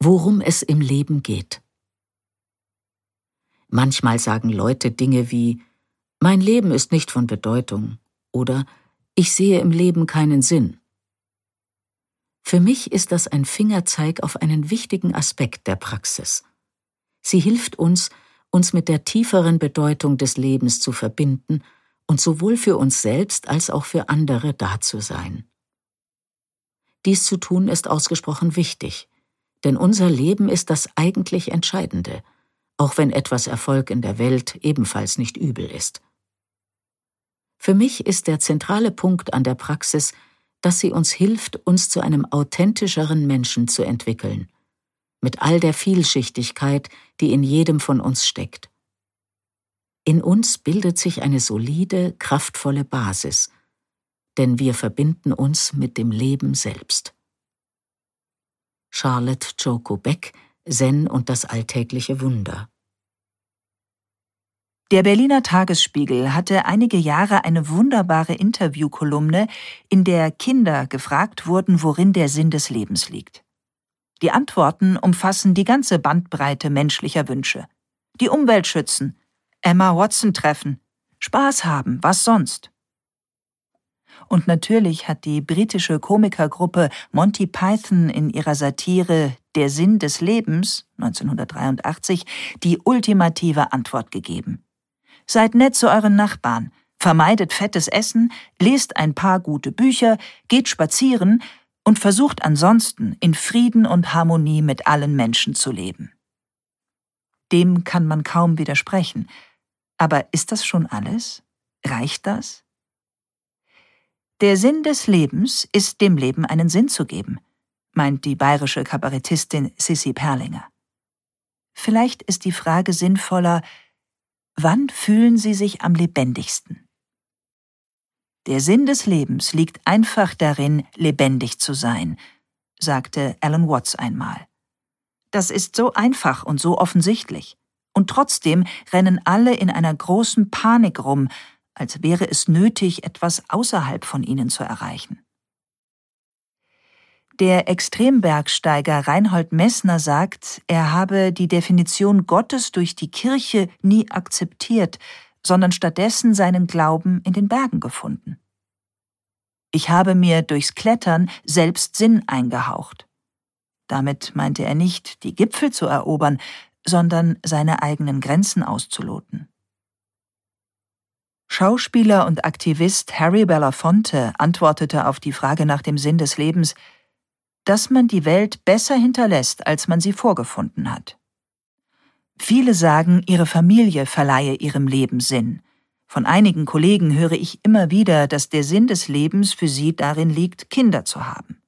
worum es im Leben geht. Manchmal sagen Leute Dinge wie: Mein Leben ist nicht von Bedeutung oder Ich sehe im Leben keinen Sinn. Für mich ist das ein Fingerzeig auf einen wichtigen Aspekt der Praxis. Sie hilft uns, uns mit der tieferen Bedeutung des Lebens zu verbinden und sowohl für uns selbst als auch für andere da zu sein. Dies zu tun ist ausgesprochen wichtig, denn unser Leben ist das eigentlich Entscheidende, auch wenn etwas Erfolg in der Welt ebenfalls nicht übel ist. Für mich ist der zentrale Punkt an der Praxis, dass sie uns hilft, uns zu einem authentischeren Menschen zu entwickeln, mit all der Vielschichtigkeit, die in jedem von uns steckt. In uns bildet sich eine solide, kraftvolle Basis, denn wir verbinden uns mit dem Leben selbst. Charlotte Joko Beck, Zen und das alltägliche Wunder. Der Berliner Tagesspiegel hatte einige Jahre eine wunderbare Interviewkolumne, in der Kinder gefragt wurden, worin der Sinn des Lebens liegt. Die Antworten umfassen die ganze Bandbreite menschlicher Wünsche. Die Umwelt schützen, Emma Watson treffen, Spaß haben, was sonst? Und natürlich hat die britische Komikergruppe Monty Python in ihrer Satire Der Sinn des Lebens 1983 die ultimative Antwort gegeben. Seid nett zu euren Nachbarn, vermeidet fettes Essen, lest ein paar gute Bücher, geht spazieren und versucht ansonsten in Frieden und Harmonie mit allen Menschen zu leben. Dem kann man kaum widersprechen. Aber ist das schon alles? Reicht das? Der Sinn des Lebens ist, dem Leben einen Sinn zu geben, meint die bayerische Kabarettistin Sissi Perlinger. Vielleicht ist die Frage sinnvoller: Wann fühlen Sie sich am lebendigsten? Der Sinn des Lebens liegt einfach darin, lebendig zu sein, sagte Alan Watts einmal. Das ist so einfach und so offensichtlich. Und trotzdem rennen alle in einer großen Panik rum, als wäre es nötig, etwas außerhalb von ihnen zu erreichen. Der Extrembergsteiger Reinhold Messner sagt, er habe die Definition Gottes durch die Kirche nie akzeptiert, sondern stattdessen seinen Glauben in den Bergen gefunden. Ich habe mir durchs Klettern selbst Sinn eingehaucht. Damit meinte er nicht, die Gipfel zu erobern, sondern seine eigenen Grenzen auszuloten. Schauspieler und Aktivist Harry Belafonte antwortete auf die Frage nach dem Sinn des Lebens, dass man die Welt besser hinterlässt, als man sie vorgefunden hat. Viele sagen, ihre Familie verleihe ihrem Leben Sinn. Von einigen Kollegen höre ich immer wieder, dass der Sinn des Lebens für sie darin liegt, Kinder zu haben.